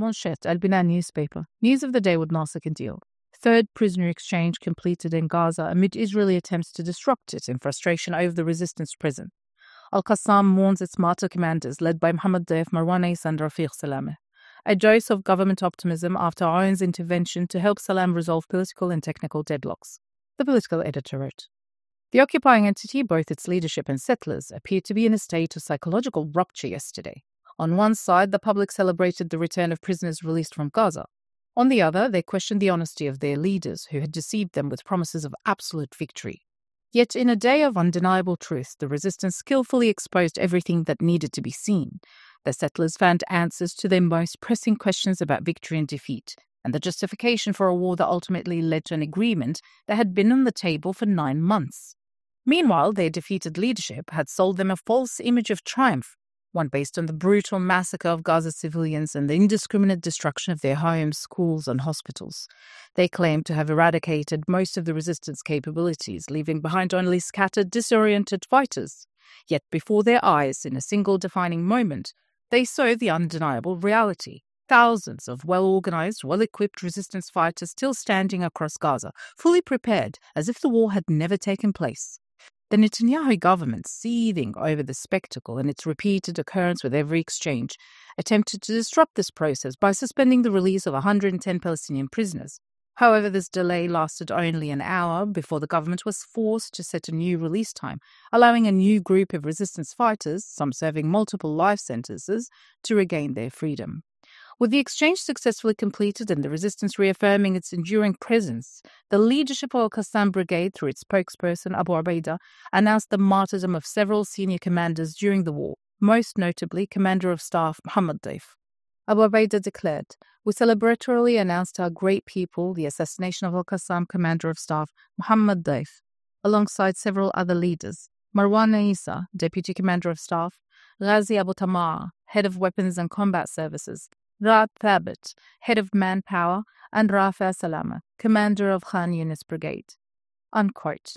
Manchette, Al-Bina newspaper. News of the day with Nasser Kandil. Third prisoner exchange completed in Gaza amid Israeli attempts to disrupt it in frustration over the resistance prison. Al-Qassam mourns its martyr commanders led by Mohammed Daif, Marwan Issa and Rafiq Salameh. A dose of government optimism after Aoun's intervention to help Salam resolve political and technical deadlocks. The political editor wrote. The occupying entity, both its leadership and settlers, appeared to be in a state of psychological rupture yesterday. On one side, the public celebrated the return of prisoners released from Gaza. On the other, they questioned the honesty of their leaders, who had deceived them with promises of absolute victory. Yet in a day of undeniable truth, the resistance skillfully exposed everything that needed to be seen. The settlers found answers to their most pressing questions about victory and defeat, and the justification for a war that ultimately led to an agreement that had been on the table for 9 months. Meanwhile, their defeated leadership had sold them a false image of triumph, one based on the brutal massacre of Gaza civilians and the indiscriminate destruction of their homes, schools, and hospitals. They claimed to have eradicated most of the resistance capabilities, leaving behind only scattered, disoriented fighters. Yet before their eyes, in a single defining moment, they saw the undeniable reality. Thousands of well-organized, well-equipped resistance fighters still standing across Gaza, fully prepared as if the war had never taken place. The Netanyahu government, seething over the spectacle and its repeated occurrence with every exchange, attempted to disrupt this process by suspending the release of 110 Palestinian prisoners. However, this delay lasted only an hour before the government was forced to set a new release time, allowing a new group of resistance fighters, some serving multiple life sentences, to regain their freedom. With the exchange successfully completed and the resistance reaffirming its enduring presence, the leadership of Al-Qassam Brigade, through its spokesperson Abu Ubaidah, announced the martyrdom of several senior commanders during the war, most notably Commander of Staff Mohammed Daif. Abu Ubaidah declared, "We celebratorily announced to our great people the assassination of Al-Qassam Commander of Staff Mohammed Daif, alongside several other leaders, Marwan Issa, Deputy Commander of Staff, Ghazi Abu Tamar, Head of Weapons and Combat Services, Raad Thabit, Head of Manpower, and Rafiq Salameh, Commander of Khan Yunis Brigade." Unquote.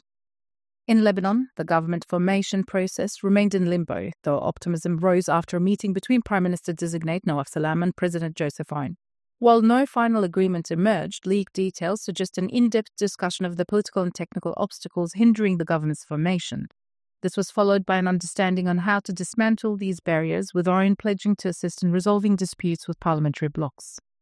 In Lebanon, the government formation process remained in limbo, though optimism rose after a meeting between Prime Minister-designate Nawaf Salam and President Joseph Aoun. While no final agreement emerged, leaked details suggest an in-depth discussion of the political and technical obstacles hindering the government's formation. This was followed by an understanding on how to dismantle these barriers, with Aoun pledging to assist in resolving disputes with parliamentary blocs.